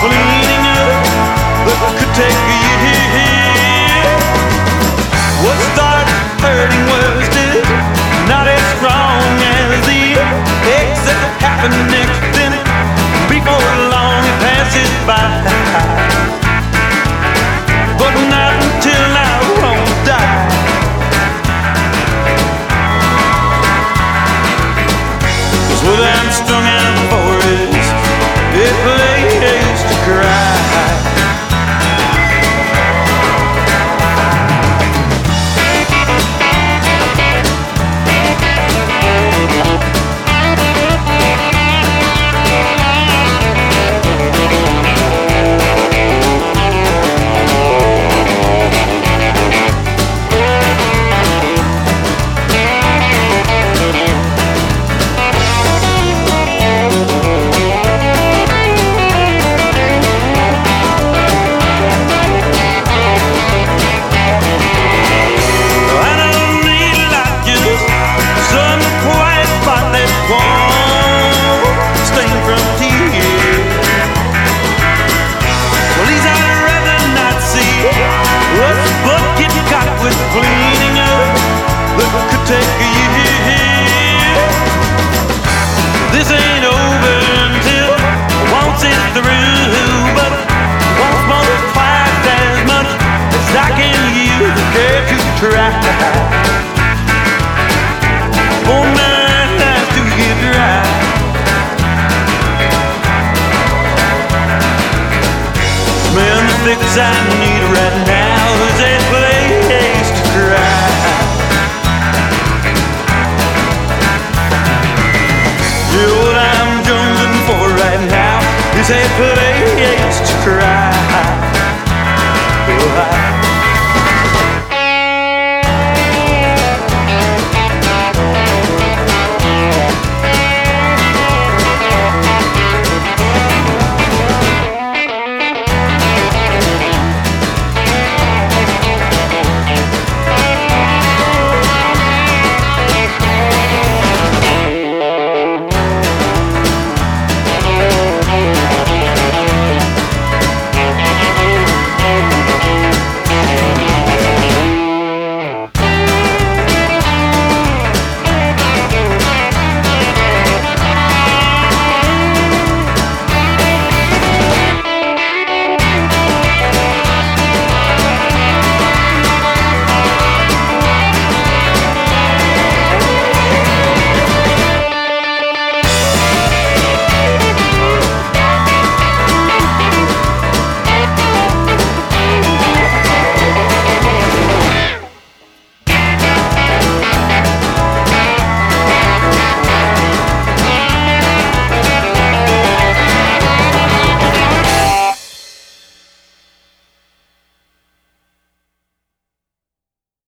fleeting love that could take a year. What started hurting was just not as strong as the eggs that happen next. Then before long it passes by, but not until I won't die. 'Cause what I'm strung out for is a place to cry. This ain't over until once it's through, but once more twice as much as I can use the care to try for my eyes to get dry. Man, the fix I need right now is a place to cry. What I'm jonesing for right now is a place to cry. Oh,